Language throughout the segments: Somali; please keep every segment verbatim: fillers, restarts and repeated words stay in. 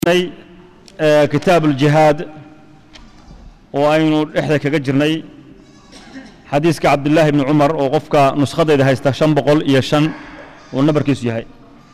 كتاب الجهاد وأينو إحدى كجرني حديث عبد الله بن عمر وقفك نسخة إذا هيستشن بقول يشن والنبر كيس يهاي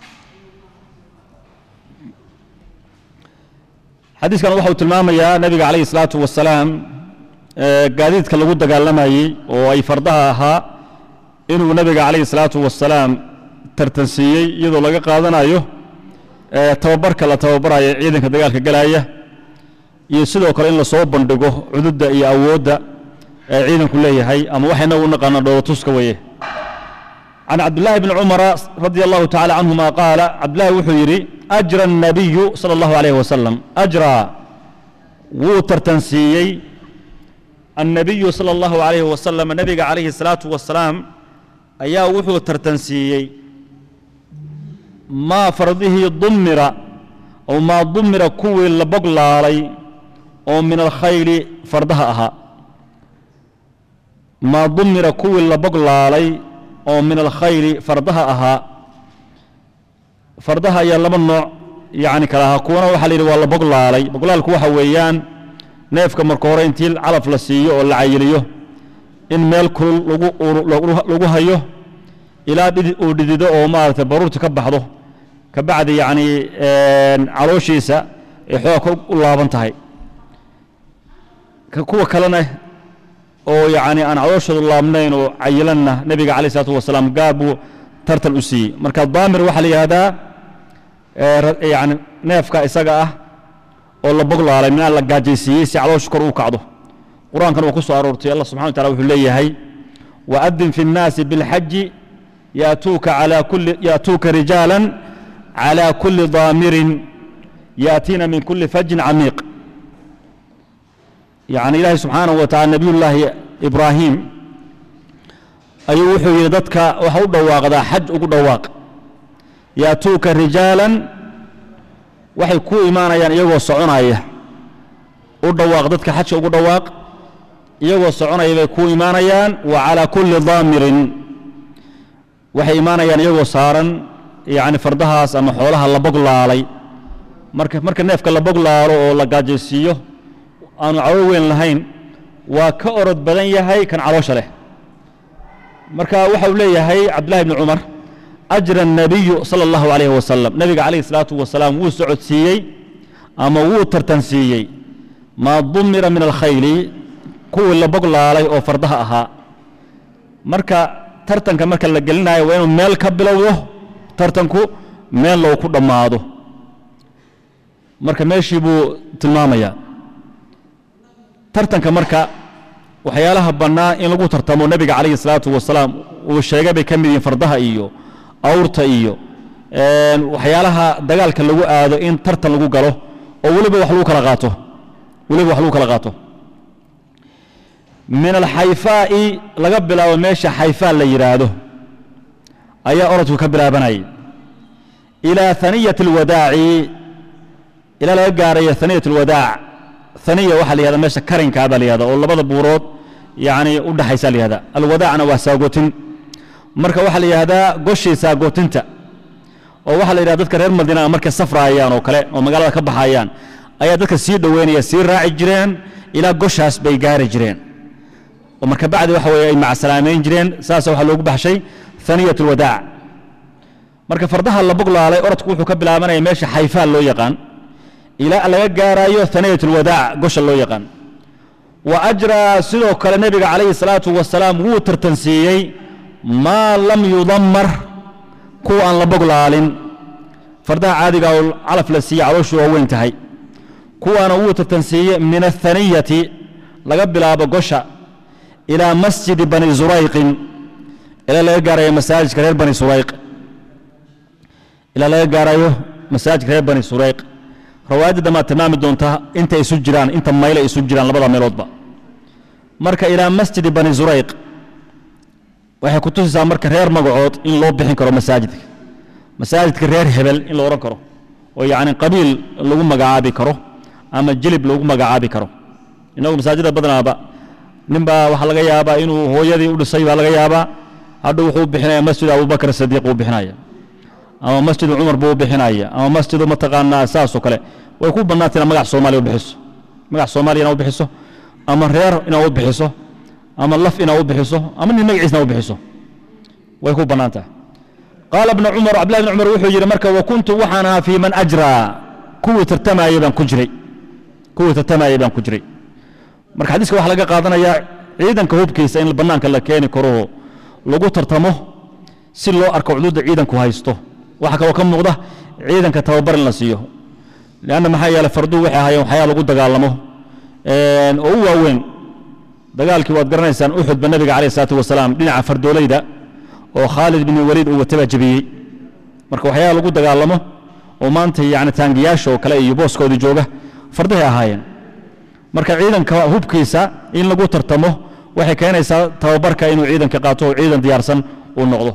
حديث كان وحوت المام يا نبي عليه الصلاة والسلام قاعدين يتكلموا دقالما هي وأي فردها ها إنه نبي عليه الصلاة والسلام ترتنسيي يدو لقى قادنا أيه توبرك لا توبر عيدك دقالك قلاية يسدو كلين لصوب بندقه عدد أي أود عيدك كلية هاي أما وحنا ونقنا دوتوسك ويه عن عبد الله بن عمر رضي الله تعالى عنهما قال عبد الله وحيري أجرى النبي صلى الله عليه وسلم أجرى وترتنسيي النبي صلى الله عليه وسلم النبي عليه الصلاة والسلام أيا وحو ترتنسيي ما فرضه ضمر أو ما ضمر كوي لبقل علي أو من الخيل فردها أها ما ضمر كوي لبقل علي أو من الخيل فردها أها فردها يا لمن يعني كلها كونا وحليل ولا بقل علي بقول لك واحد ويان نيفك مركورين تيل على فلسية ولا عيليه إن مال كل لجو لجو هيه إلى دد ودد أو ما تبرر تكبحه كبعد يعني عروشيسة يحوك الله بنتهي كقوة كلنا أو يعني أنا عروش الله منين وعيلنا نبي عليه الصلاة والسلام جابوا ترتل أسي مركز ضامر وحلي هذا يعني نافك إسقاه والله بقول على من الله جاجيسي سعروش كرو كعده قرآن كانوا قصوا أرورتي الله سبحانه وتعالى وحليه هاي وأذن في الناس بالحج يأتوك على كل يأتوك رجالا على كل ضامر يأتينا من كل فج عميق يعني الله سبحانه وتعالى نبي الله إبراهيم أيوه يدتك وحود دواق ذا حج وقود دواق يأتوك رجالا وحي كو إيمانا يعني يغو صعونا إيه ودواق ذاتك حج وقود دواق يغو صعونا إيه كو إيمانا يعني وعلى كل ضامر وحي إيمانا يعني يغو صارا يعني فردهاس أما حولها اللي بقول علي مركب مركب نفك اللي بقول على ولا جاجسيه أنا عوين لهين وكأرد بدنيا هاي كان عروش له مركب وحولي هاي عبد الله بن عمر أجر النبي صلى الله عليه وسلم نبي عليه الصلاة والسلام وسعد سيي أما وتر تنسيي ما ضمر من الخيل كل اللي بقول علي أو فردها أها مركب ترتن كمركب اللي قلنا وين مال كبلوه tartanku meel loo ku dhamaado marka meeshii buu tilmaamaya tartanka marka waxyaalaha banaa in lagu tartamo nabiga kaleey salaatu wasalaam uu sheegay bay kamidin fardaha iyo awrta iyo een waxyaalaha dagaalka lagu aado in tartan lagu galo oo waliba wax lagu kala qaato waliba wax lagu kala qaato min al-hayfaa'i laga bilaabo meesha hayfaa la yiraahdo أي أردت كبلا بناي إلى ثنية الوداع إلى لا جارية ثنية الوداع ثنية واحد لهذا ماشى كرين كهذا لهذا والله بدأ بورود يعني وده حيسال هذا الوداع أنا وساقوتين مركب واحد لهذا قشي ساقوتين تا وواحد لهذا تذكر المدينة مركز سفر أيان وكلا ومقالة كبح أيان أي تذكر سيد وين يسير راعي جرين إلى قشاس بيجار جرين ومركب بعد واحد مع سلامين جرين ساسة واحد لوج بحشي ثانية الوداع مركب فردها اللي بقول عليه أردت كوحو كبل آمنا يمشي حيفان لو يقان إلى أن يقار أيه ثانية الوداع قش لو يقان وأجرى سلوك النبي عليه الصلاة والسلام هو ترتنسيي ما لم يضمر كو أن لبقول عليه فردها عادي قول على فلسية عروش وهو انتهي كو أنا هو ترتنسيي من الثانية لقبل أبا قشة إلى مسجد بني زريق إلى لا يقارئ مساجد كرير بني سريق إلى لا يقارئ مساجد كرير بني سريق رواد دما تمام دونتها أنت يسجلان أنت مايلة يسجلان لبضع ميلوضبا مركا إلى مسجد بني سريق وحي كنتوس مركا رير مقعود إن لو بحين كرو مساجدك مساجد كرير هبل إن لو ركرو ويعني قبيل لو مقعابي كرو أما الجلب لو مقعابي كرو إنه مساجد بدنا با نبا وحلقة يابا إنه هو يدي ودسي وحلقة يابا هذا هو بحناية مسجد أبو بكر الصديق وبحناية أما مسجد عمر بو بحناية أما مسجد متقانا أساس وكله ويكون بناتنا مقع صومالي وبحسه مقع صومالي إنا وبحسه أما الريار إنا وبحسه أما اللف إنا وبحسه أما إن المقعس إنا وبحسه ويكون بناته قال ابن عمر عبد الله بن عمر وحو يجري مركه وكنت وحنا في من أجرى قوة التمايل بان كجري قوة التمايل بان كجري marka xadiiska waxa laga qaadanaya ciidanka hubkiisa in banaanka la keeni karo lagu tartamo si loo arko xuduudda ciidanku haysto waxa kale oo ka muuqda ciidanka tababar la siiyo laana maxay yaala fardu waxa ahaayeen waxa lagu dagaalamo een oo waaweyn dagaalkii waad garanaysaan Uhud ba nabiga kaleey salaatu wasalaam dhinaca fardoolayda oo Khalid bin Walid uu wataba jabiyay marka waxa lagu dagaalamo oo maanta yaani taangiyaasha oo kale iyo booskooda jooga fardaha ahaayeen marka ciidanka hubkiisa in lagu tartamo waxay keenaysaa tababarka inuu ciidanka qaato oo ciidan diyaarsan uu noqdo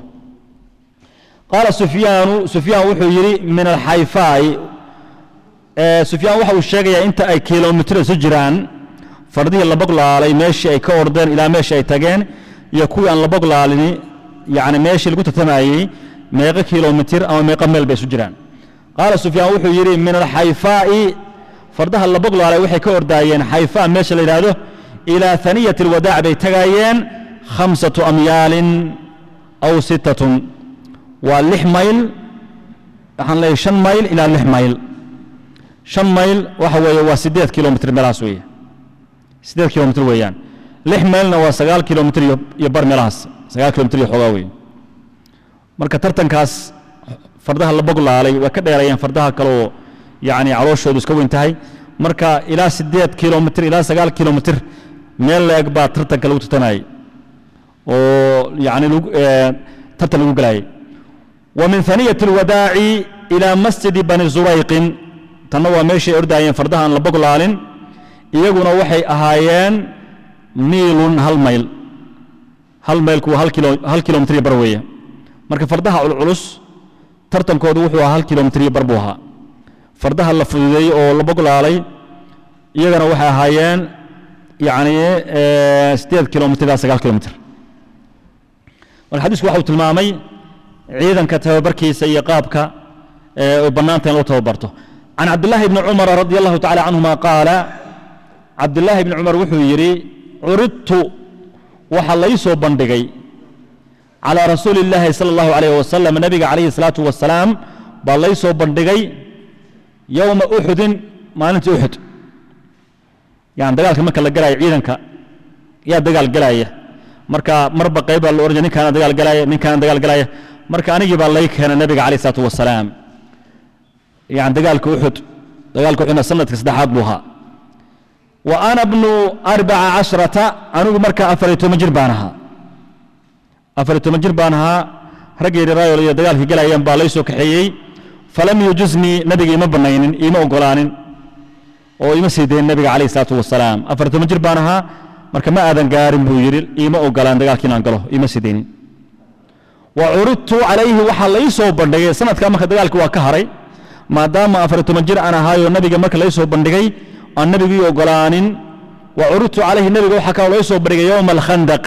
qala sufyaan sufyaan wuxuu yiri min al-hayfai ee sufyaan waxa uu sheegay inta ay kiiloomitir soo jiraan fardiga la boglaalay meeshii ay ka ordeen ilaa meeshii ay tageen iyo kuwii aan la boglaalini yaani meeshii lagu tartamayay meeqa kiiloomitir ama meeqa meel bay soo jiraan qala sufyaan wuxuu yiri min al-hayfai فردها اللي بقلوا على وحي كور دايين حيفاء ماشي اللي هذا إلى ثانية الوداع بيتغايين خمسة أميال أو ستة واللح ميل احنا لي شن ميل إلى اللح ميل شن ميل وحوى وسديت كيلومتر ملاسوية سديت كيلومتر ويان لح ميل نوا سقال كيلومتر يبر ملاس سقال كيلومتر يحوغاوي مركا ترتن كاس فردها اللي بقلوا علي وكذا يريان فردها كلو يعني عروش ودسكو انتهي مركا الى سديت كيلومتر الى سقال كيلومتر ميل اكبر ترتك لو تتناي و يعني لو اه ترتل لو غلاي ومن ثانيه الوداع الى مسجد بني زريق تنوى ماشي ارداين فردها لا بقلالين iyaguna waxay ahaayeen miilun hal mayl hal maylku hal kilo hal kilomitir bar weeye marka fardaha culus tartankoodu wuxuu ahaa hal kilomitir bar buu ahaa fardaha la fududeeyay oo la boglaalay iyagana waxa ahaayeen yaani ee sideed kilomitir ilaa sagaal kilomitir wal xadiisku waxa uu tilmaamay ciidanka tababarkiisa iyo qaabka ee banaanta in loo tababarto an abdullah ibn umar radiyallahu ta'ala anhuma qala abdullah ibn umar wuxuu yiri uridtu waxa la soo bandhigay ala rasuulillahi sallallahu alayhi wasallam nabiga alayhi salatu wassalam baa la soo bandhigay يوم أحد ما أنت أحد يعني دجال كم كلا جلاي عيدنك يا دجال جلاي مركا مربى قيب الأورجاني كان دجال جلاي من كان دجال جلاي مركا أنا جيب الله كان النبي عليه الصلاة والسلام يعني دجال كأحد دجال كأحد سنة كسدحات بها وأنا ابن أربع عشرة أنا مركا أفريت مجربانها أفريت مجربانها رجل راي دجال في جلاي ينبع ليس كحيي فلم يجزني نبي ما بنين إيما وقلانين أو إيما سيدين النبي عليه الصلاة والسلام أفرت مجربانها مركا ما آذن قارن بويرل إيما وقلان دقال كنا نقله إيما سيدين وعرضت عليه وحال ليسو بندقي سنة كما دقال كوا كهري ما دام أفرت مجر أنا هاي النبي مكا ليسو بندقي النبي وقلانين وعرضت عليه النبي وحكا ليسو بندقي يوم الخندق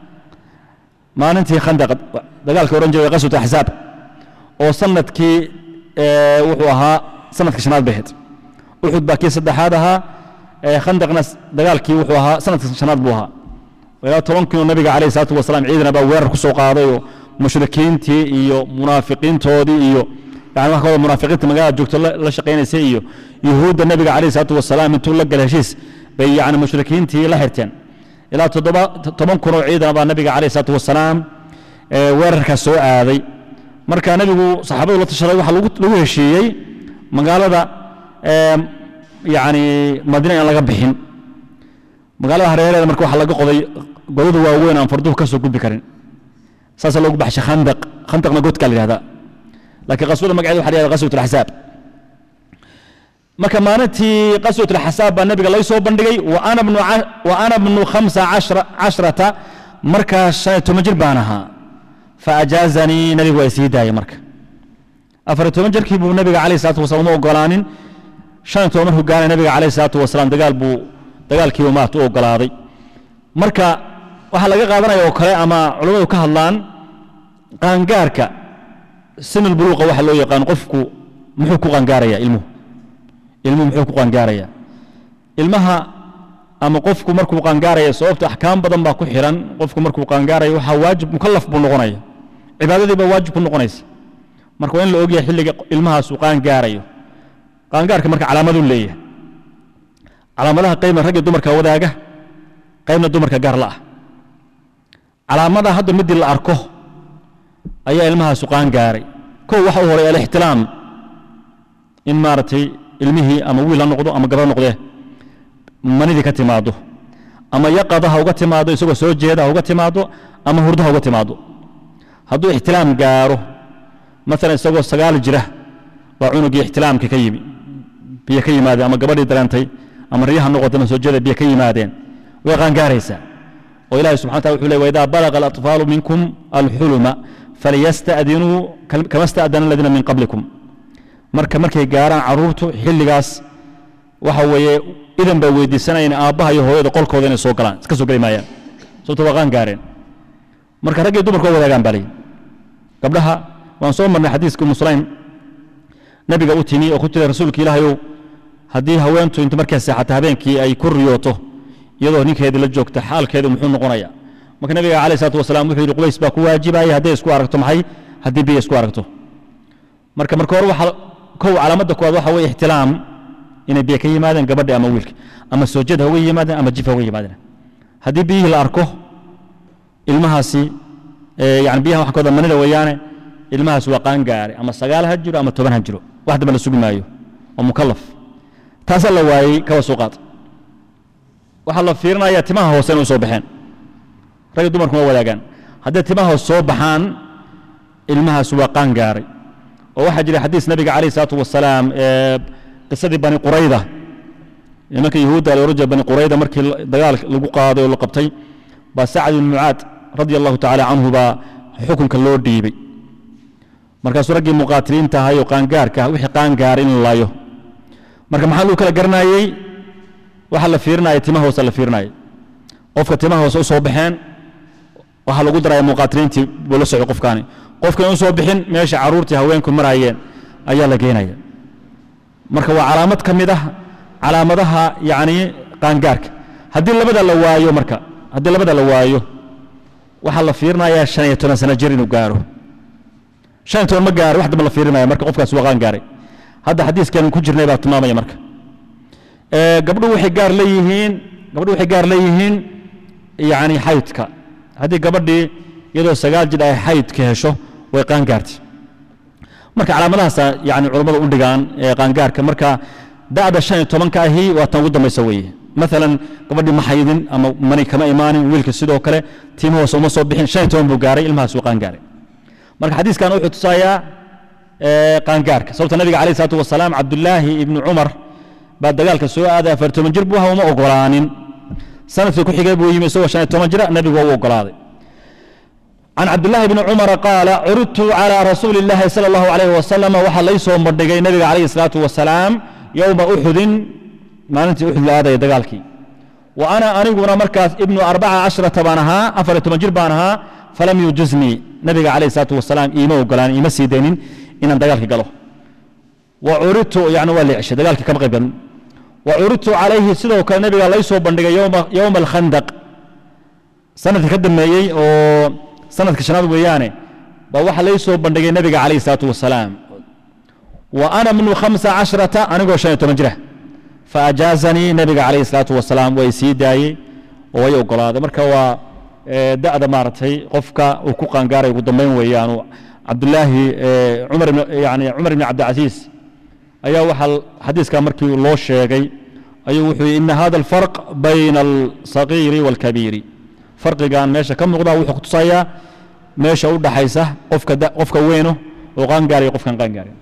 ما ننتهي خندق دقال كورنجي وقصة أحزاب وصنت كي أه وحوها سنة كشناد بهت وحد باكي سدحاد ها أه خندق ناس دقالكي وحوها سنة كشناد بوها ويا ترونكي النبي عليه الصلاة والسلام عيدنا بوير كسوق هذا مشركين تي إيو منافقين تودي إيو يعني ما هو منافقين تمجال جوكت الله شقين سيئو يهود النبي عليه الصلاة والسلام من تقول لك الهشيس بي يعني مشركين تي لهرتين إلى تضبط طبعا كانوا عيدنا بالنبي عليه الصلاة والسلام أه وير كسوق هذا marka nabigu saxaabadu la tashaday waxa lagu lagu heshiiyay magaalada ee yaani Madiina aan laga bixin magaalada hareeradeeda marka waxa laga qoday godad waaweyn aan farduhu ka soo gudbi karin saas loogu baxshay khandaq khandaqna godka la yiraahdaa laakiin qaswada magaceedu waxa la yiraahdaa qaswatul ahsaab marka maalintii qaswatul ahsaab baa nabiga la soo bandhigay wa ana ibn wa ana ibn khamsa ashara marka shan tumajir baanaha فأجازني نبي ويسيدا يا مرك أفرت مجر كيبو النبي عليه الصلاة والسلام وقلانين شان تومره قال النبي عليه الصلاة والسلام دقال بو دقال كيبو مات وقلاضي مركا وحلا قادنا يوكلا أما علماء كهلان قانقارك سن البلوغ وحلو يقان قفكو محوكو قانقاريا علمه ilmuhu muxuu ku qaangaaraya ilmaha ama qofku markuu qaangaaraya sababta ahkaam badan baa ku xiran qofku markuu qaangaarayo waxa waajib mukallaf buu noqonaya cibaadadii baa waajib ku noqonaysa marka in la ogyahay xilliga ilmahaas uu qaangaarayo qaangaarka marka calaamadu leeyahay calaamadaha qayma rag iyo dumarka wadaaga qaybna dumarka gaar la ah calaamadaha hadda mid la arko ayaa ilmahaas qaangaaray koo waxa uu horay al-ihtilaam in maartay ilmihi ama wiil la noqdo ama gabar noqdo manidi ka timaado ama yaqadaha uga timaado isagoo soo jeeda uga timaado ama hurdaha uga timaado hadduu ihtilaam gaaro مثلا isagoo sagaal jira waa cunugii ihtilaamka ka yimi biyo ka yimaadeen ama gabadhii darantay ama riyaha noqotay soo jeeda biyo ka yimaadeen way qaangaaraysaa oo ilaahay subhanahu wa ta'ala wuxuu leeyahay idaa balaga al-atfalu minkum al-huluma falyasta'dinu kama sta'dana alladhina min qablikum marka markay gaaraan caruurtu xilligaas waxa weeye idan bay weydiisanayeen aabaha iyo hooyada qolkooda inay soo galaan iska soo gali maayaan sababtoo waa qaangaareen marka rag iyo dumarku wadaagaan balay gabdhaha waan soo marnay xadiiska muslim nabiga uu timi oo ku jiray rasuulka ilaahay hadii haweentu inta markay seexato habeenkii ay ku riyooto iyadoo ninkeeda la joogta xaalkeedu muxuu noqonayaa marka nabiga kaleey salaatu wasalaam wuxuu yiri qubays baa ku waajibay hadii isku aragto maxay hadii biyo isku aragto marka marka hore waxa koow calaamada koowaad waxa way ihtilaam inay biyo ka yimaadeen gabadha ama wiilka ama soo jeed hawa yimaadeen ama jifa hawa yimaadeen hadii biyo la arko ilmahaasi ee yaani biyaha waxa kooda manida weeyaane ilmahaas waa qaangaaray ama sagaal ha jiro ama toban ha jiro wax daba la sugi maayo oo mukallaf taas la waayay ka wasuqaad waxa la fiirinayaa timaha hoose inuu soo baxeen rag dumarku waa wadaagaan haddii timaha hoose soo baxaan ilmahaas waa qaangaaray oo waxa jira xadiis nabiga kaleey salaatu wasalaam ee qisadii bani qurayda nimanka yahuuda la rujaa bani qurayda markii dagaal lagu qaaday oo la qabtay ba sa'd ibn mu'aad radiyallahu ta'ala anhu ba xukunka loo dhiibay markaasuu raggii muqaatiliinta ahaa iyo qaangaarka wixii qaangaar in laayo marka maxaa loo kala garanayay waxa la fiirinayay timaha hoose la fiirinayay qofka timaha hoose soo baxeen waxa lagu daray muqaatiliintii buu soo qofkaani qofka uu soo bixin meesha caruurtii haweenku marayeen ayaa la geenaya marka waa calaamad kamid ah calaamadaha yaani qaangaarka hadii labada la waayo marka hadii labada la waayo waxa la fiirinayaa shan iyo toban sano jir inuu gaaro shan toban ma gaar wax daba la fiirinaya marka qofkaas waa qaangaaray hadda xadiiskan ku jirnay baa tilmaamaya marka ee gabdhu waxay gaar leeyihiin gabdhu waxay gaar leeyihiin yaani haydka hadii gabadhii iyadoo sagaal jir ay haydka hesho way qaangaartay marka calaamadahaas yaani culimadu u dhigaan ee qaangaarka marka daada shan iyo toban ka ahi waa tan ugu dambaysa weeye مثلا gabadhii ma haydin ama mani kama imaanin wiilka sidoo kale tiimo soo ma soo bixin shan iyo toban buu gaaray ilmahaas uu qaangaaray marka xadiiskan wuxuu tusayaa ee qaangaarka sababta nabiga kaleey salaatu wasalaam abdullah ibn umar baa dagaalka soo aaday afar iyo toban jir buu ahaa uma ogolaanin sanadkii ku xigay buu yimi soo shan iyo toban jir nabigu wuu ogolaaday عن عبد الله بن عمر قال عرضت على رسول الله صلى الله عليه وسلم وحا ليسو مدغي نبي عليه الصلاه والسلام يوم احد ما انت احد هذا دغالكي وانا انغنا مركز ابن أربعة عشرة بانها افر تمجر بانها فلم يجزني نبي عليه الصلاه والسلام ايما وغلان ايما سيدينين ان دغالكي غلو وعرضت يعني ولي عش دغالكي كما قيبن وعرضت عليه سيده كان نبي ليسو بندغي يوم يوم الخندق سنه كدميي او sanadka shanaad weeyaane ba waxa la soo bandhigay nabiga kaleey salaatu wasalaam wa ana min khamsa casharata anigo shan iyo toban jira fa ajazani nabiga kaleey salaatu wasalaam way sii daayay oo ay ogolaaday marka waa daada maartay qofka uu ku qaangaaray ugu dambeyn weeyaan abdullaahi umar yaani umar ibn abd aziz ayaa waxa xadiiska markii loo sheegay ayuu wuxuu in hada alfarq bayna al-saghir wal-kabir farqigan meesha ka muuqda wuxuu ku tusayaa meesha u dhaxaysa qofka qofka weeno oo qaangaaray qofkan qaangaaray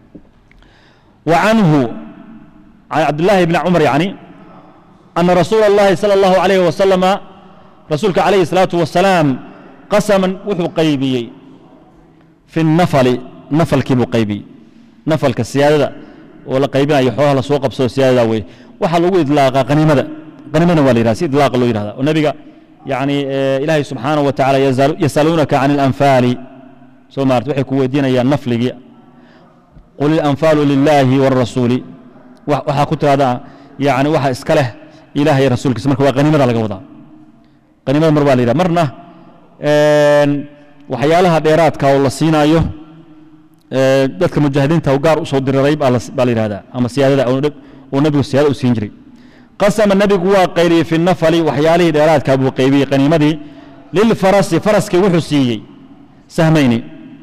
wa anhu Abdullah ibn Umar yani anna Rasulullah sallallahu alayhi wa sallam rasuulka alayhi salatu wa salam qasaman wuxuu qaybiyay fi an-nafal nafal kibu qaybi nafalka siyaadada oo la qaybinayo xoolaha la soo qabsado siyaadada way waxa lagu idlaaqa qaniimada qaniimada waa la yiraahdaa idlaaq loo yiraahdaa oo nabiga يعني إلهي سبحانه وتعالى يسألونك عن الأنفال سومارت وحي كويدين يا نفلي قل الأنفال لله والرسول waxaa ku tiraahda yani waxa iska leh ilaahay rasuulkiisa marka waa qaniimada laga wadaa qaniimada mar baa la yidhaha marna waxyaalaha dheeraadka oo la siinaayo dadka mujaahidiinta gaar u soo diriray baa la yidhahdaa ama siyaadada oo nebigu siyaada u siin jiray qasama nebigu waa qaybiyey fi nafali waxyaalihii dheeraadka buu qaybiyey qaniimadii lilfarasi faraskii wuxuu siiyey sahmayni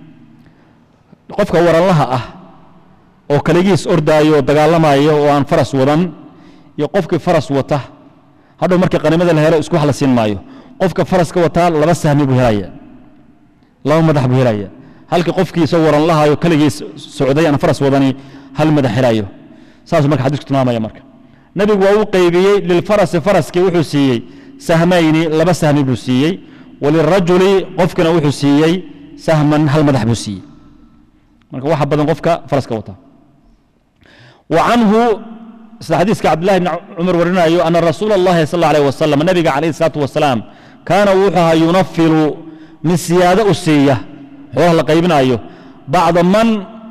qofka waranlaha ah oo kaligiis ordaayo oo dagaalamayo oo aan faras wadan iyo qofkii faras wata hadhow markii qaniimada la helo isku wax la siin maayo qofka faraska wataa laba sahmi buu helaya laba madax buu helaya halkii qofkii isagoo waran lahayo kaligiis socday aan faras wadani hal madax helayo saasuu marka xadiisku tilmaamaya marka nebigu waa uu qaybiyey lilfarasi faraskii wuxuu siiyey sahmayni laba sahmi buu siiyey walirajuli qofkina wuxuu siiyey sahman hal madax buu siiyey marka waxa badan qofka faraska wata وعنه حديث عبد الله بن عمر ورنايو أن رسول الله صلى الله عليه وسلم النبي عليه الصلاة والسلام كان وحها ينفر من سيادة أسية هو لقيبنا أيوه بعض من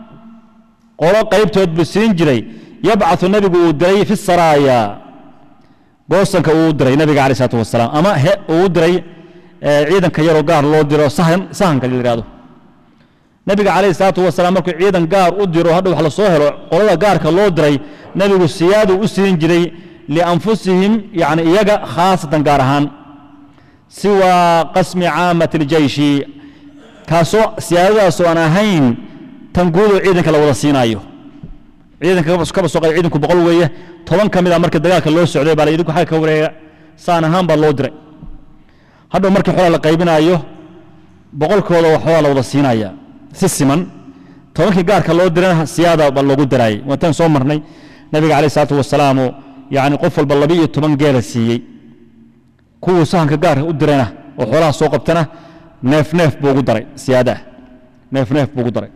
قرأ قيبته بالسنجري يبعث النبي ودري في السرايا بوصن كودري النبي عليه الصلاة والسلام أما ودري عيدا كيرو قار لو درو سهن سهن كيرو nabiga calayhi salaatu wasalaam markuu ciidan gaar u diro hadhow wax la soo helo qolada gaarka loo diray nabigu siyaadu u siin jiray lianfusihim yani iyaga khaasatan gaar ahaan siwa qasmi caamati ljayshi kaasoo siyaadadaasoo aan ahayn tan guudoo ciidanka la wada siinaayo ciidanka kaba soo qay ciidanku boqol weeye toban ka mid a markii dagaalka loo socday baa la idinku xagga ka wareega saan ahaan baa loo diray hadhow markii xoolaa la qaybinaayo boqolkooda waxoogaa la wada siinaya si siman tobankii gaarka loo dirana siyaada baa loogu daraayey waataan soo marnay nabiga calayhi salaatu wasalaam yani qof walba laba iyo toban geela siiyey kuwuu sahanka gaarka u dirayna oo xoolaha soo qabtana neef neef buu ugu daray siyaadaah neef neef buu ugu daray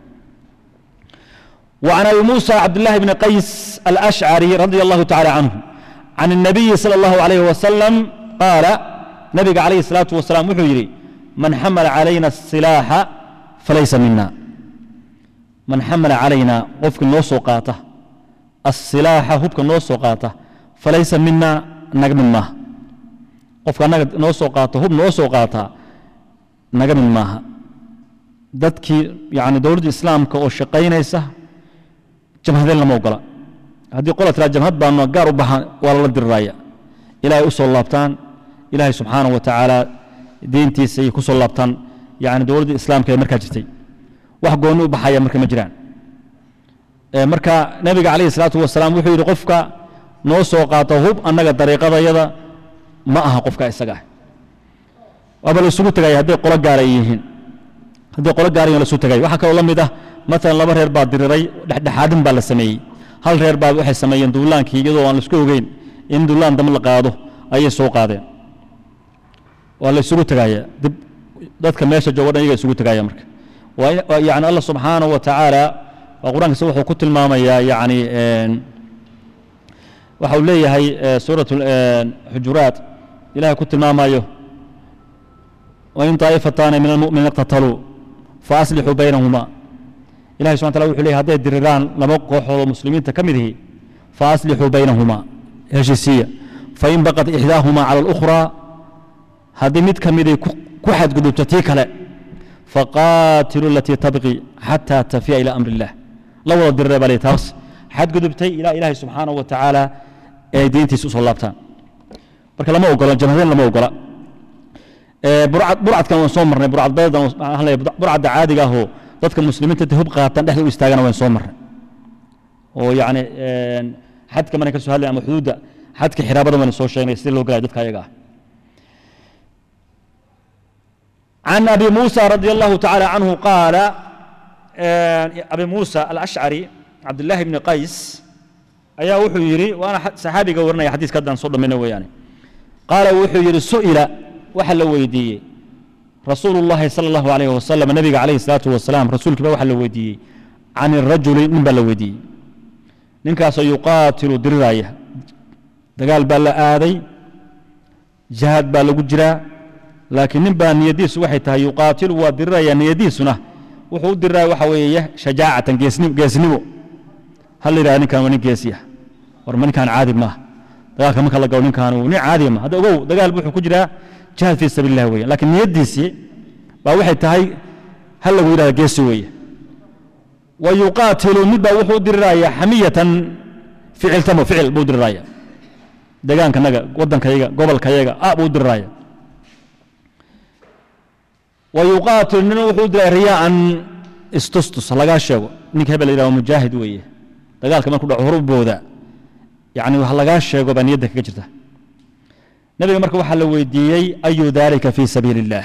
وعن أبي موسى عبد الله بن قيس الأشعري رضي الله تعالى عنه عن النبي صلى الله عليه وسلم قال نبي عليه الصلاة والسلام وحيري من حمل علينا السلاح فليس منا من حمل علينا قفك النص وقاته السلاح هبك النص وقاته فليس منا نجم ما قفك النص وقاته هب النص وقاته نجم ما دتك يعني دولة الإسلام كأشقين يسه جمهدين لما وقلا هذه قلت لا جمهد بأنه قاروا بها ولا رد الراية إلهي أصل اللابتان إلهي سبحانه وتعالى دينتي سيكسل اللابتان يعني دولة الإسلام كي مركز جتي وحقونه بحياة مركز مجران مركز نبي عليه الصلاة والسلام وحي قفك نوصو قاطهوب أنك الطريقة ضيضة معها قفك إساقه وابل السلوت تغيي هذه قولة قاريين هذه قولة قاريين ولا سلوت تغيي وحكا والله ميدا مثلا لبر هير بعض ديري دحادن بالسمي هل هير بعض وحي سميين دولان كي يجدوا أن لسكوغين إن دولان دم لقاده أي سوق قادين ولا السلوت تغيي dadka meesha jooga iyaga isugu tagaya marka waa yaani Allah subhanahu wa ta'ala waa quraanka soo wuxuu ku tilmaamayaa yaani een waxa uu leeyahay suuratul hujurat ilaahay ku tilmaamayo wa in ta'ifatana min almu'minina iqtatalu fa aslihu baynahuma ilaahay subhanahu wa ta'ala wuxuu leeyahay haday diriraan laba kooxood muslimiinta kamidii fa aslihu baynahuma heshiisiya fa in baqat ihdahuma 'ala al-ukhra hadii mid kamidii كحد قدوب تتيك له فقاتلوا التي تبغي حتى تفيء إلى أمر الله لو الدرب عليه تاس حد قدوب تي إلى إله سبحانه وتعالى دينتي سوس الله بتاع برك لما أقول الجمهورين لما أقول برعد برعد كانوا صومر برعد بيض برعد عادي جاهو ضدك المسلمين تتهب قاتل نحن ويستاجنا وين صومر ويعني حد كمان كسؤال عن حدود حد كحرابة من السوشيال يصير له قاعد ضدك يجاه عن أبي موسى رضي الله تعالى عنه قال أبي موسى الأشعري عبد الله بن قيس أيا وحيري وأنا صحابي قورنا يا حديث كذا نصد منه يعني قال وحيري سئل وحل ويدي رسول الله صلى الله عليه وسلم النبي عليه الصلاة والسلام رسولك وحل ويدي عن الرجل من بلودي ننكا سيقاتل درايه دقال بلا آذي جهاد بلا جرا لكن نبى نيديس واحد يقاتل ودرايه نيديسنا وحود درايه وحويه شجاعة جسني جسنيو هل يراني كان وني جسيه ورمن كان عادي ما دجال كم كلا قولين كانوا ني عادي ما هذا هو دجال بوحو كجرا جهاد في سبيل الله ويا لكن يديسي باوحي تهي هل لو يرى جيسويه ويقاتل مدة وحو دراية حمية فعل تمو فعل بو دراية دجان كنجا ودن كيجا قبل كيجا أبو دراية ويقاتل من وحو دراية رياء استستس لقى شيء نك هبل إلى مجاهد ويه دجال كمان كله هروب بوذا يعني وحلقة شيء قبل يدك كجرته نبي مركب حلو ويديي أي ذلك في سبيل الله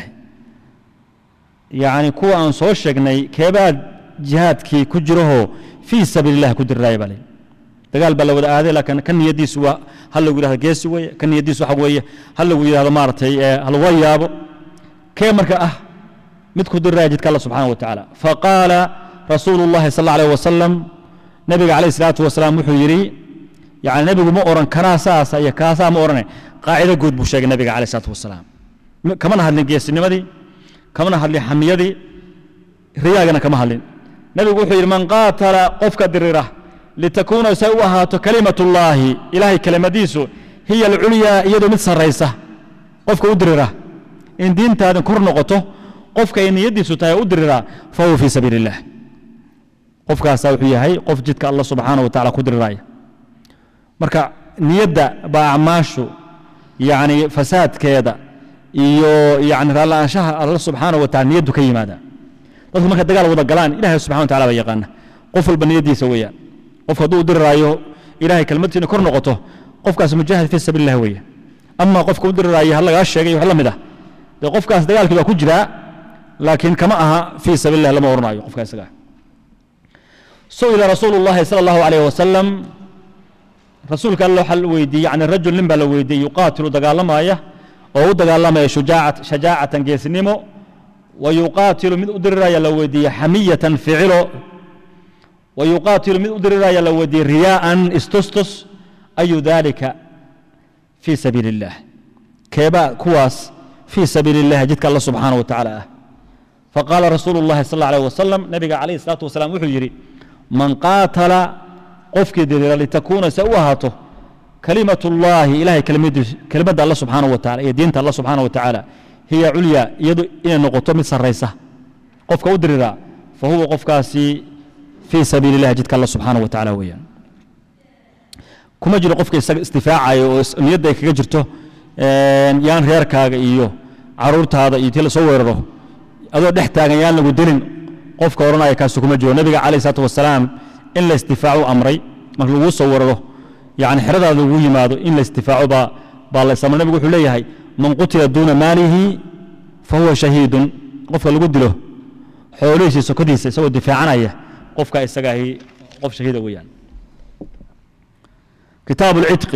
يعني كو أن صوشقني كباد جهاد كي كجره في سبيل الله كدر رايب عليه تقال بلو هذا لكن كان يدي سوا هل لو يراه جيس ويا كان يدي سوا حويه هل لو يراه مارتي هل ويابو كي مركا اه مد كدر رايد الله سبحانه وتعالى فقال رسول الله صلى الله عليه وسلم نبي عليه الصلاه والسلام وحيري يعني نبي ما اورن كراساس يا كاسا ما اورن قاعده قد بو شيغ نبي عليه الصلاه والسلام كمان هل جيسنمدي كمان هل حميدي رياغنا كما هلين نبي وحير من قاتل قفك دريره لتكون سوها كلمة الله إلهي كلمة ديسو هي العليا يدو مثل الرئيسة قفك أدرره إن دينت هذا كرنقطه قفك إن يديسو تاي أدرره فهو في سبيل الله قفك سوحية هي قف جدك الله سبحانه وتعالى قدر راية مركا نيدا بأعماشو يعني فساد كيدا يعني رأى أنشاء الله سبحانه وتعالى نيدو كيما هذا dadku marka dagaal wada galaan ilaahay subhanahu wa ta'ala way yaqaan qof walba niyadiisa weeyaan qof haduu diraayo ilaahay kalmadtiina kor noqoto qofkaas mujaahid fi sabilillah weeyaan amma qofka u diraayo hal laga sheegay wax la mid ah de qofkaas dagaalkiisa ku jira laakiin kama aha fi sabilillah lama oranayo qofka isaga soo ila rasuulullaahi sallallahu alayhi wa sallam rasuulka allah hal weydii yani rajul limba la weydii yuqaatilu dagaalamaya oo u dagaalamaya shujaacat shajaa'atan geesnimo ويقاتل من أدرر لودي حمية فعله ويقاتل من أدرر لودي رياء استستس أي ذلك في سبيل الله كيبا كواس في سبيل الله جدك الله سبحانه وتعالى فقال رسول الله صلى الله عليه وسلم نبي عليه الصلاة والسلام وحجري من قاتل قفك درر لتكون سوهاته كلمة الله إلهي كلمة كلمة الله سبحانه وتعالى دينة الله سبحانه وتعالى هي عليا يد إن نقطة من سريسة قفك أدرر فهو قفكاسي في سبيل الله جدك الله سبحانه وتعالى ويا كما جرى قفك استفاعي ويدك جرته يان غيرك إيوه عرورت هذا يتيل صوره هذا نحتاج يان لو دلن قفك ورنا يكاسو كما جرى النبي عليه الصلاة والسلام إن الاستفاع أمري مخلوق صوره يعني حرد هذا وجه ماذا إن الاستفاع با بالله سمع النبي يقول لي هاي من قتل دون ماله فهو شهيد قفك اللي قد له حوليش سكديس سوى الدفاع عنه قفك إسقاهي قف شهيد ويان كتاب العتق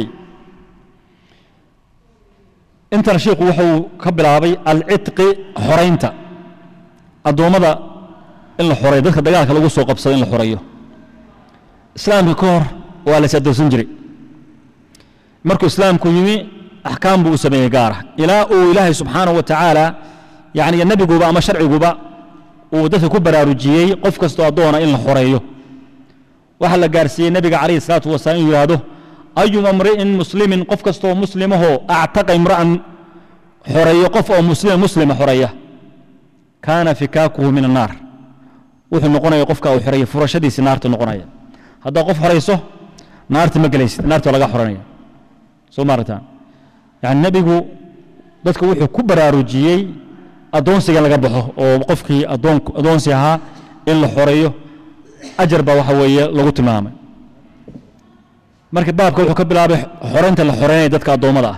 انت رشيق وحو كبل عربي العتق حرينتا الدومدا إلا حرية دخل دقالك لو سوق قبصة إلا حرية إسلام كور ولا سدو سنجري مركو إسلام كويمي أحكام بو سميه قاره إلى أو إلهي سبحانه وتعالى يعني النبي قبا أما شرعي قبا ودث كبر رجيي قف كستو أدونا إلا حريه وحل قارسي النبي عليه الصلاة والسلام يراده أي امرئ مسلم قف كستو مسلمه أعتق امرأ حريه قف أو مسلم مسلم حريه كان فكاكه من النار وحل نقونا يقفك أو حريه فرشدي سنارة نقونا هذا قف حريسه نارة مجلس نارة ولا حريه سو مرتان يعني النبي dadka wuxuu ku baraarujiyay adoonsiga laga baxo oo qofkii adoon adoonsi ahaa in la xoreeyo ajar ba waxa weeye lagu tilmaamay markii baabka wuxuu ka bilaabay xoreynta la xoreeyay dadka adoomada ah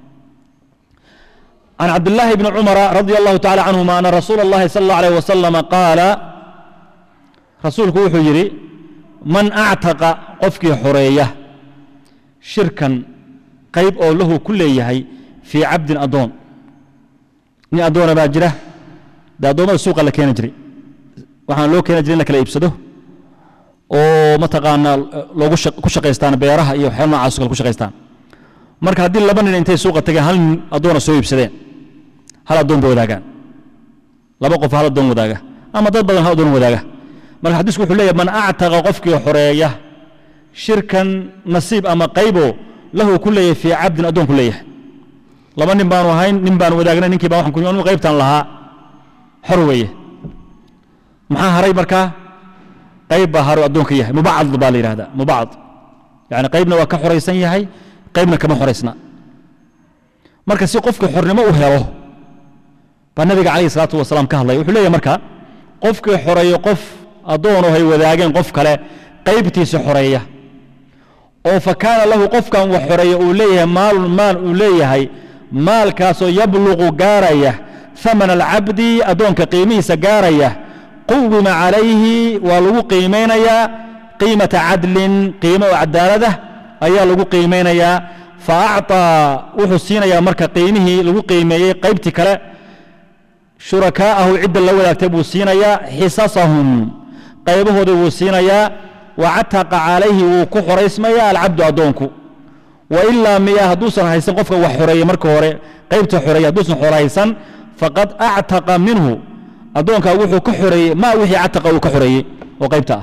عن عبد الله بن عمر رضي الله تعالى عنهما أن رسول الله صلى الله عليه وسلم قال رسولك وحو يري من أعتق قفك حرية شركا قيب أو له كل يهي في عبد أدون ني أدون باجرة ده أدون السوق اللي كان يجري وحنا لو كان يجري لك لا يبسده ومتقانا لو كش قيستان بيرها إيو حيوان عاصق كش قيستان مرك هدي اللبن اللي انتهي سوق تجاه هل أدون سوي يبسدين هل أدون بوداجان لا بقف هل أدون بوداجا أما ضد بدن هل أدون بوداجا مرك حديث كحولية من أعتق قفك حرية شركا نصيب أما قيبه له كل في عبد أدون كليه لما نبان وهين نبان وداقنا نكي باوحن كل يوم قيبتان لها حروية محا هري بركة قيب هارو أدون كيه مبعض بالي هذا مبعض يعني قيبنا وكحريسان يهي قيبنا كما حريسنا مركز سيقفك حرنما وهيروه فالنبي عليه الصلاة والسلام كهلا يقول لي مركا قفك حرية قف أدونه هي وذاقين قفك له قيبتي سحرية أو فكان له قفكا وحرية أوليه مال مال أوليه هي مال كاسو يبلغ قارية ثمن العبد أدونك قيمي سقارية قوم عليه ولو قيمين يا قيمة عدل قيمة وعدالة أي لو قيمين يا فأعطى وحسين يا مركا قيمه لو قيمي قيبتك له شركاءه عدة الأولى تبو سينيا حصصهم قيبه دو سينيا وعتق عليه وكحر اسميا العبد أدونكو وإلا مياه دوسا هيسن قفك وحرية مركو هوري قيبته حرية دوسا حريسا فقد أعتق منه أدونك وحو كحرية ما وحي عتق وكحرية وقيبته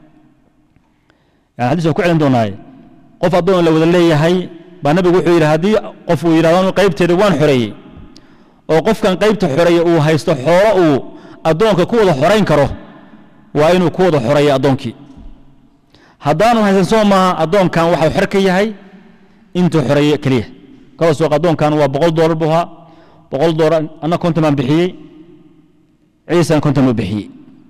يعني حديثه كعلم دوناي قف أدون لو ذليه هي بنبي وحو إلى هذه قفو إلى قيبته دوان حرية oo qofkan qaybta xoreeyo uu haysto xoolo uu adoonka ku wada xoreyn karo waa inuu ku wada xoreeyo adoonkii hadaanu haysan Soomaa adoonkan waxa uu xirka yahay intuu xoreeyo kaliya kala soo adoonkan waa boqol dollar buha boqol dollar ana konton man bixiyay ciisan konton ma bixiyay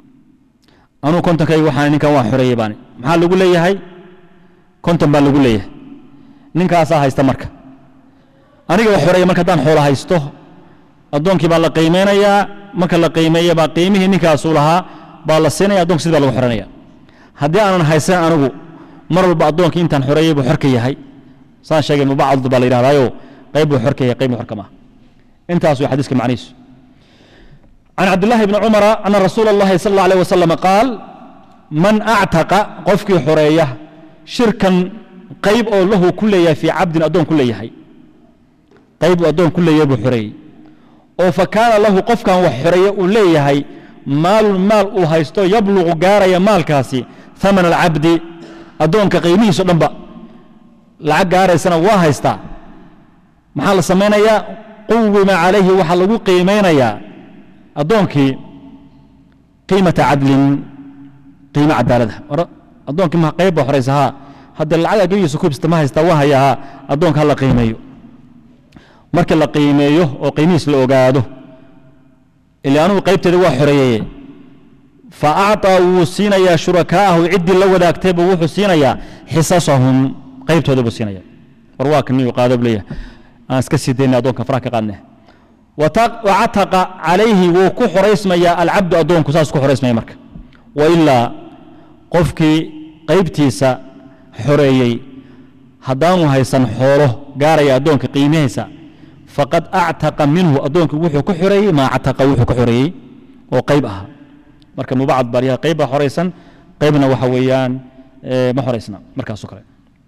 anu konton kay waxaan ninkan waa xoreeyay baan maxaa lagu leeyahay konton baa lagu leeyahay ninkaas haysta marka aniga wax xoreeyay marka daan xoolo haysto adoonkii baa la qiimeynaya marka la qiimeeyo baa qiimihii ninkaas uu lahaa baa la siinaya adoonka sidii lagu xoreynaya hadii aanan haysan anigu mar walba adoonkii intaan xoreeyay buu xorka yahay saan sheegay mubacad baa la yiraahdayo qayb buu xorka yahay qayb xorka ma intaas uu xadiiska macniis عن عبد الله بن عمر أن رسول الله صلى الله عليه وسلم قال من أعتق قفك حرية شركا قيب أو له كل في عبد أدون كل يحي قيب أدون كل يبو حرية أو فكان له قفكا وحرية وليه هي مال مال وهيستو يبلغ قارية مال كاسي ثمن العبد أدون كقيمي سنبا لعق قارية سنة وهيستا محل سمينا يا قوم عليه وحلقوا قيمين يا أدونك قيمة عدل قيمة عدالة أدونك ما قيب وحريسها هذا العقل قيمي سكوب استماه استواها يا أدونك هلا قيميو marka la qiimeeyo oo qiimihiis la ogaado ilaa anu qaybteeda waa xoreeyay fa aata wusinaya shurakaahu iddi la wadaagtay buu wuxuu siinaya xisasahum qaybtooda buu siinaya warwaakni uu qaadab leeyahay aan iska sideen adoonka faraha qaadnay wa ataqa alayhi wa ku xoreysmaya al-abd adoonku saas ku xoreysmaya marka wa illa qofkii qaybtiisa xoreeyay hadaanu haysan xoolo gaaraya adoonka qiimihiisa فقد أعتق منه أدونك وحو كحري ما أعتق وحو كحري وقيبها مركب مبعض بريها قيبها حريسا قيبنا وحويان ما حريسنا مركب سكري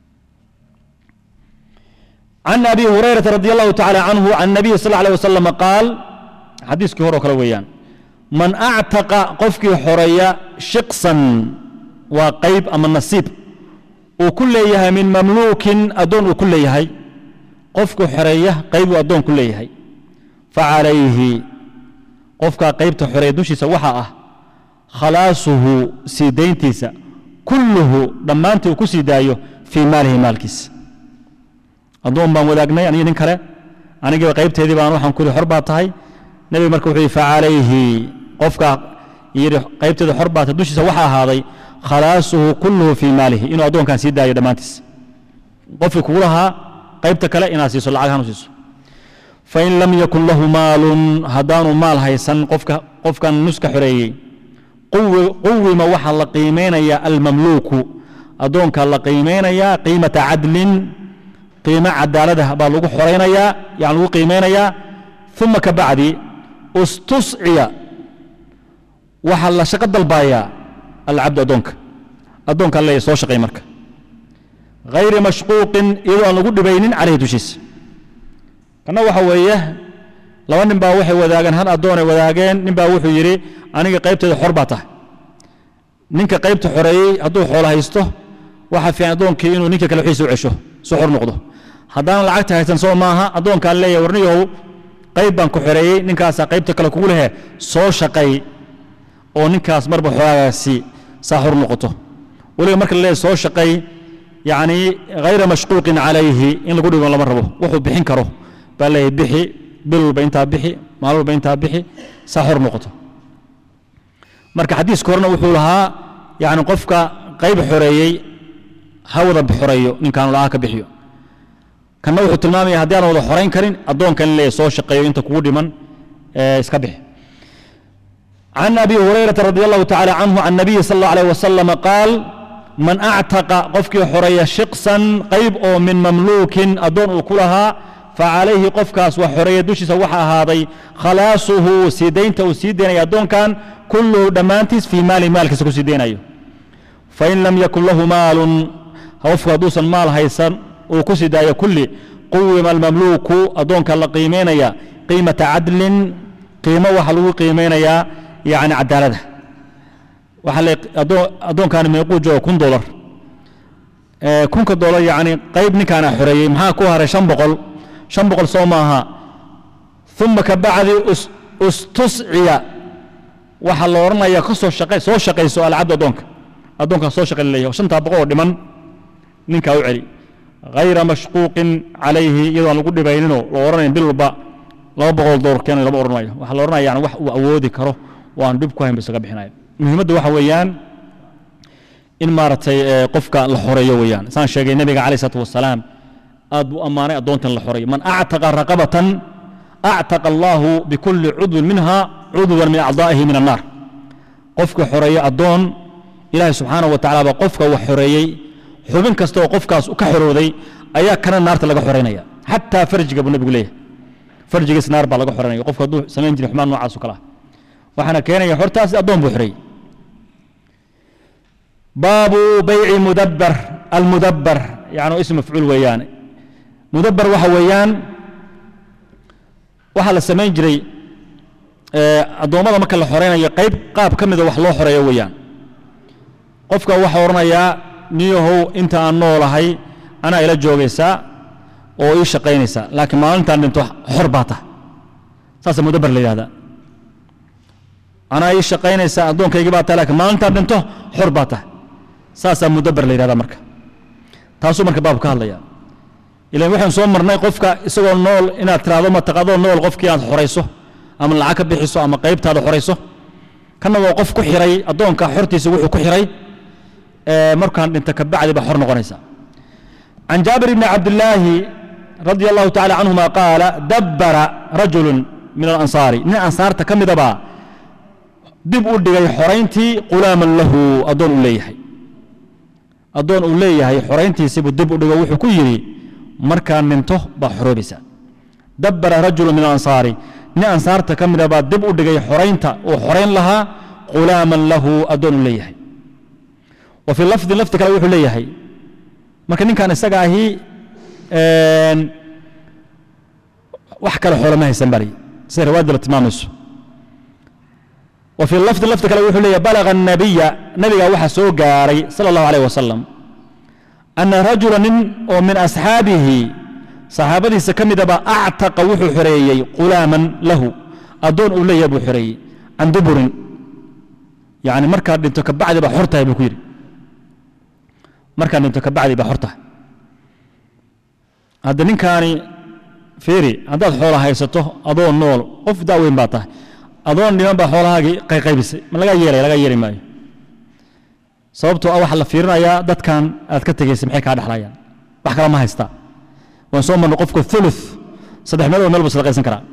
عن أبي هريرة رضي الله تعالى عنه عن النبي صلى الله عليه وسلم قال حديث كهور وكلويان من أعتق قفك حرية شقصا وقيب أما النصيب وكل يها من مملوك أدون وكل يهي قفك حرية قيب أدون كل يهي فعليه قفك قيبت حرية دوشي سوحة خلاصه سيدين تيسا كله لما أنت وكسي دايو في ماله مالكس أدون بان وذاقنا يعني ننكره أنا جاي قيبت هذي بان روحان كل حربة تهي نبي مركوحي فعليه قفك يري قيبت هذي حربة دوشي سوحة هذي خلاصه كله في ماله إنه أدون كان سيد دايو دمانتس قفك كلها قيبت كلا إناسيس العالها نسيس فإن لم يكن له مال هدان مال هيسن قفك قفك نسك حري قوي قوي ما وحى لقيمين يا المملوك أدونك لقيمين يا قيمة عدل قيمة عدالة بالغ حرين يا يعني قيمين يا ثم كبعد استصعي وحى شقد البايا العبد أدونك أدونك الله يسوش قيمك غير مشقوق إذا نقول بين عليه تشيس كنا وحويه لو أن نبا وحي وذاقن هن أدون وذاقين نبا وحي يري أنا قيبت حربته نينك قيبت حري هدو حولها يسته waxa fiican adoonkii inuu ninka kale xiiso cesho soo xor noqdo haddaan lacagta haysan soo maaha adoonka leeyahay warniyow qayb baan ku xoreeyay ninkaas qaybta kale kugu leeyahay soo shaqay oo ninkaas marba xoolaagaasi saa xor noqoto waliba marka la leeyahay soo shaqay يعني غير مشقوق عليه إن لقول والله مرة وحو بحين كره بالله بحي بل بينتها بحي مال بينتها بحي ساحر نقطة مرك حديث كورنا وحولها يعني قفك قيب حريي هوضا بحريو إن كانوا لعاك بحيو كان نوح التلمامي هديان وضا حرين كرين أدون كان لي صوش شقيو إنت كودي من اسكبح عن أبي هريرة رضي الله تعالى عنه عن النبي صلى الله عليه وسلم قال من أعتق قفك حرية شقصا قيب أو من مملوك أدون كلها فعليه قفكاس وحرية دوشي سوحا هذا خلاصه سيدين تو سيدين يدون كان كله دمانتس في مال مالك سكو سيدين أيو فإن لم يكن له مال هوفق دوسا مال هيسان وكسد أي كل قوم المملوك أدون كان لقيمين يا قيمة عدل قيمة وحلو قيمين يا يعني عدالة وحل أدون كان من يقول جو كون دولار آه كون كدولار يعني قيب نكان حرية مها كوهر شنبقل شنبقل صومها ثم كبعد استسعي وحل ورنا يقصو الشقي سو الشقي سؤال عبد أدونك أدونك سو الشقي اللي وشنتها بقول لمن نكا وعلي غير مشقوق عليه إذا نقول بيننا ورنا بالربا لا بقول دور كان لا ورنا وحل ورنا يعني وح وأودي كره وأن دبكوهم بس قبحنا muhiimaddu waxa weeyaan in maartay qofka la xoreeyo weeyaan saan sheegay nabiga kaleey salaatu wasalaam aad buu amaanay adoontan la xoreeyo man a'taqa raqabatan a'taqa Allahu bikulli 'udwin minha 'udwan min a'daa'ihi min an-nar qofka xoreeyo adoon Ilaahay subhanahu wa ta'ala ba qofka wax xoreeyay xubin kasta oo qofkaas ka xorooday ayaa kana naarta laga xoreynaya hatta farjiga buu nabigu leeyahay farjiga naar baa laga xoreynaya qofka duu sameyn jiray xumaan noocaas oo kala waxana keenaya hortaas adoon buu xoreeyay باب بيع مدبر المدبر يعني اسم مفعول ويان مدبر وحويان وحال السمين جري الضوامضة مكة الحرين يقيب قاب كم إذا وحلو حرية ويان قفك وحورنا يا نيوهو انت أنو لهي أنا إلى جوغيسا أو إيش قينيسا لكن ما أنت أنت حرباته ساسا مدبر لي هذا أنا إيش قينيسا أدون كي يجيبها لكن ما أنت أنت حرباته ساسا مدبر لي هذا مركه تاسو مركه باب كهليا الى waxaan soo marnay qofka isagoo nool inaad tiraado ma taqado nool qofkii aad xoreyso ama lacag ka bixiso ama qaybtaada xoreyso kana waa qof ku xiray adoonka xortiisa wuxuu ku xiray ee markaan inta ka bacdi ba xor noqonaysa عن جابر بن عبد الله رضي الله تعالى عنهما قال دبر رجل من الانصار من انصار تكمدبا dib u dhigay xoreyntii qulaman lahu adoon u leeyahay adoon uu leeyahay xoreyntiisa buu dib u dhigo wuxuu ku yiri markaan minto ba xoroobisa dabbara rajul min ansari ni ansarta kamida ba dib u dhigay xoreynta oo xoreyn laha qulaman lahu adoon u leeyahay wa fi lafdhi lafdhi kale wuxuu leeyahay marka ninkan isaga ahi een wax kale xoolo ma haysan bari sida riwaayada tilmaamayso وفي اللفظ اللفظ كلا وحول بلغ النبي نبي وحى سوغاري صلى الله عليه وسلم أن رجلا من أصحابه صحابته سكمد با أعتق وحو حريي غلاما له أدون أولي أبو حريي عن دبر يعني مركا انتو كبعد بحرته يا بكير مركا انتو كبعد بحرته هذا نين كاني فيري هذا حولها هيسته أدون نول قف داوين باطه adoon niman ba xoolahaagi qayqaybisay ma laga yeeray laga yeeray maayo sababtoo ah waxa la fiirinayaa dadkan aad ka tageysay maxay ka dhaxlayaan wax kala ma haysta waan soo marno qofku thuluth saddex meel oo meel buu sadaqaysan karaa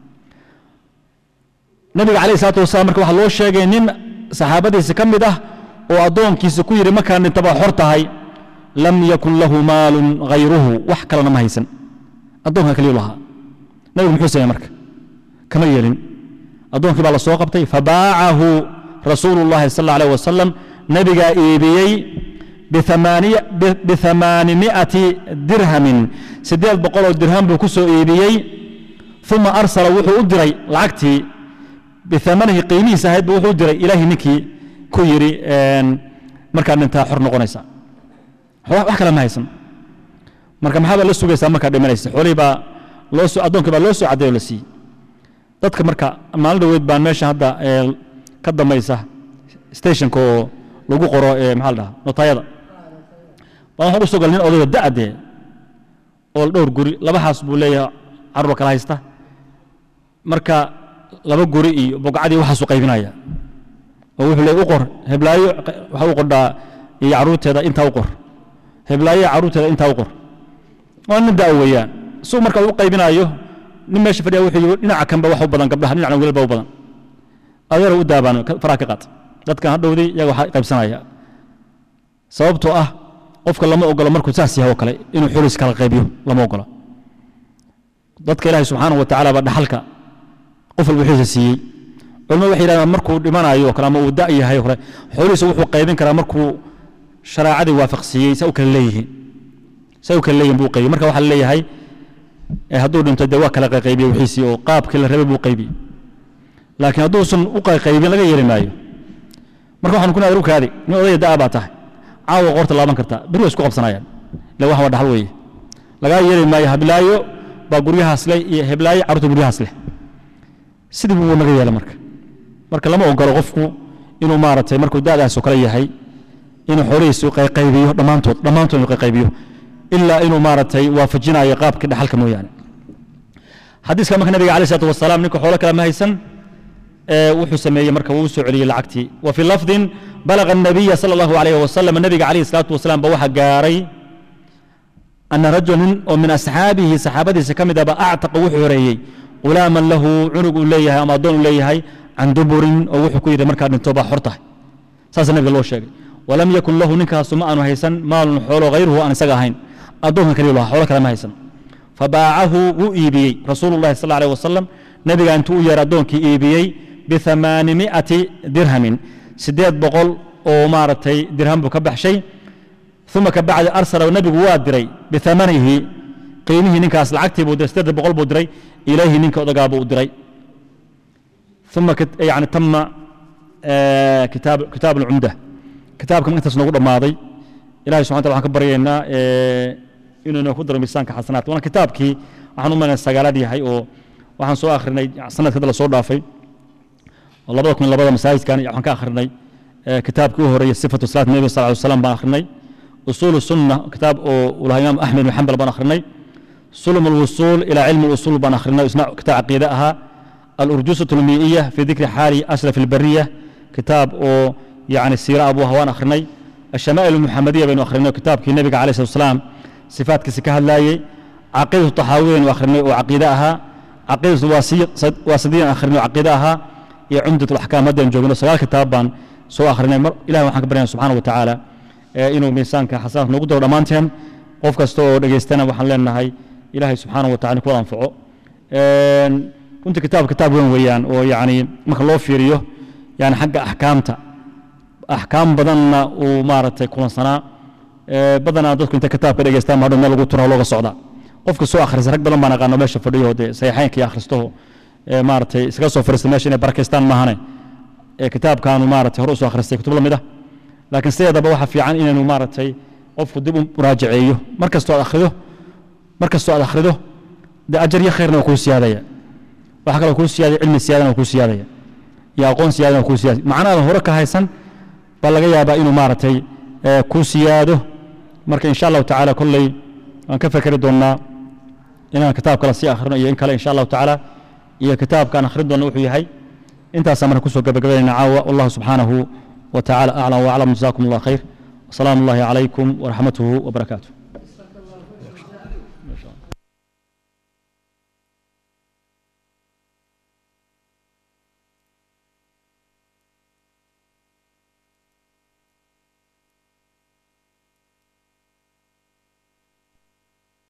nabiga kaleey salaatu wasalaam marka waxa loo sheegay nin saxaabadiisa kamid ah oo adoonkiisa ku yiri markaan intaba xor tahay lam yakun lahu maalun ghayruhu wax kala ma haysan adoonka kaliya laha nabiga muxuu sameeyay marka kama yeelin أدونك بالله سوق بتي فباعه رسول الله صلى الله عليه وسلم نبي إيبيي بثمانية بثمانمائة درهم سديل بقول الدرهم بكسو إيبيي ثم أرسل وحو أدري لعكتي بثمنه قيمي سهد وحو أدري إلهي نكي كيري مركان انتهى حر نقونيسا wax kala ma haysan marka maxaa la sugaysaa marka dhimanaysa xoolii baa loo soo adoonka baa loo soo cadeeyo la sii dadka marka maalin dhaweed baan meesha hadda ka damaysa station ko lagu qoro ee maxaa la dhahaa notayada baan waxa u soo galnay odayga da'ade oo dhowr guri laba xaas buu leeyahay carruur kala haysta marka laba guri iyo bogcadii waxa soo qaybinaya oo wuxuu leeyahay u qor heblaayo waxa uu qordhaa iyo carruurteeda inta u qor heblaayo carruurteeda inta u qor waa nin daa weeyaan soo marka uu qaybinayo nin meesha fadhiya wuxuu dhinaca kanba wax u badan gabdhaha dhinaca wiilba u badan adeer u daabaan faraha ka qaad dadka hadhowday iyaga waxa qaybsanaya sababtoo ah qofka lama ogolo markuu saas yahay oo kale inuu xulis kala qaybiyo lama ogolo dadka ilaahay subxaanahu wa tacaala ba dhaxalka qof walba wuxuu siiyey culmo waxay yiraahdaan markuu dhimanayo kala ma uu da' yahay kale xulis wuxuu qaybin karaa markuu sharaacadii waafaqsiyey sa u kala leeyihiin sa u kala leeyihiin buu qaybiyey marka waxa la leeyahay ee hadduu dhinto dee waa kala qaybiyo wixiisii oo qaabkii la rabay buu qaybiyey laakiin hadduusan u qaybin laga yeeli maayo marka waxaan ku naadir u kaadi nin odayga da'a baa tahay caawa qorta laaban kartaa bari isku qabsanayaan la wax waa dhaxal weeye laga yeeli maayo hablaayo baa guryahaas leh iyo heblaayo carruurta guryahaas leh sidii buu naga yeelay marka marka lama ogolo qofku inuu maaragtay markuu da'daas oo kale yahay inuu xoolihiisu qaybiyo dhammaantood dhammaantood inuu qaybiyo ilaa inuu maaragtay waafajinayo qaabka dhaxalka mooyaane xadiiska marka nabiga calayhi salaatu wasalaam ninka xoolo kale ma haysan wuxuu sameeyey marka wuu soo celiyey lacagtii wa fi lafdin balaga الnabiya sala allahu alayhi wasalam nabiga calayhi salaatu wasalaam ba waxa gaaray ana rajulan oo min asxaabihi saxaabadiisa ka mid ah ba actaqa wuxuu horeeyey gulaaman lahu cunug uu leeyahay ama addoon uu leeyahay can duburin oo wuxuu ku yidhi markaa dhinto baa xor tahay saasa nabiga loo sheegay walam yakun lahu ninkaasu ma aanu haysan maalun xoolo hayruhu aan isaga ahayn addoonkan kaliya lahaa xoolo kale ma haysan fabaacahu wuu iibiyey rasuulu llahi sal allahu alayh wasalam nabiga intuu u yeeray addoonkii iibiyey biamaanimi'ati dirhamin sideed boqol oo maaragtay dirham buu ka baxshay uma ka bacdi arsala nabigu waa diray biamanihi qiimihii ninkaas lacagtii buu diray sideed boqol buu diray ilayhi ninka odagaa buu u diray uma yani tama kitaab kitaab alcumda kitaabkan intaas noogu dhammaaday ilahay subxana tala waxaan ka baryaynaa inuu inoo ku daro miisaanka xasanaadka waana kitaabkii waxaan u malaynaa sagaalaad yahay oo waxaan soo akhrinay sanadka hadda la soo dhaafay oo labada kun labada masaajidkan waxaan ka akhrinay kitaabkii u horeeyay sifatu salaat nabi sal alay wasalam baan akhrinay usuulu sunna kitaab oo uu lahaa imaam axmed bin xambal baan akhrinay sulum alwusuul ilaa cilmi usuul baan akhrinay isna kitaab caqiide ahaa alurjusatu almii'iya fi dikri xaali ashraf albariya kitaab oo يعني سيرة أبو هوان أخرني الشمائل المحمدية بين أخرني كتاب كي النبي عليه الصلاة والسلام صفات كسكها اللاي عقيدة الطحاوين وأخرني وعقيدتها عقيدة واسدين أخرني وعقيدتها هي عمدة الأحكام مدى جوجنا سؤال كتابا سواء أخرني مر إله وحق برنا سبحانه وتعالى إنه ميسان كحسنات نقدر ضمانتهم قف كستو رجستنا وحن لنا هاي إلهي سبحانه وتعالى كل أنفعه كنت كتاب كتاب وين ويان ويعني مخلوف فيريو يعني حق أحكامته أحكام بدنا ومارتي كل سنة بدنا دكتور أنت كتاب كده جستان ما دون لغة ترى لغة صعدة قف كسو آخر زرق بدنا ما نقارن بيش فديه ده سيحين كي آخرسته مارتي سكسو فرست ماشي باكستان ما هني كتاب كانوا مارتي هروس آخرسته كتب لهم ده لكن سيدا بوحة في عن إنه مارتي قف كدبوا مراجعيه مركز تو آخره مركز تو آخره ده أجر يخيرنا وكل سيادة وحكى وكل سيادة علم السيادة وكل سيادة يا قون سيادة وكل سيادة معنا هورك هايسن baa laga yaabaa inuu maaragtay ku siyaado marka insha allahu tacaala kolley waan ka fekeri doonnaa inaan kitaab kale sii akhrino iyo in kale insha allahu tacaala iyo kitaabkaan akhrin doonna wuxuu yahay intaasaan marka kusoo gabagabaynayna caawa wallahu subxaanahu wa tacaala aclam waaclam jazakum allah khayr wasalaamu allahi calaykum waraxmatuhu wabarakaatuh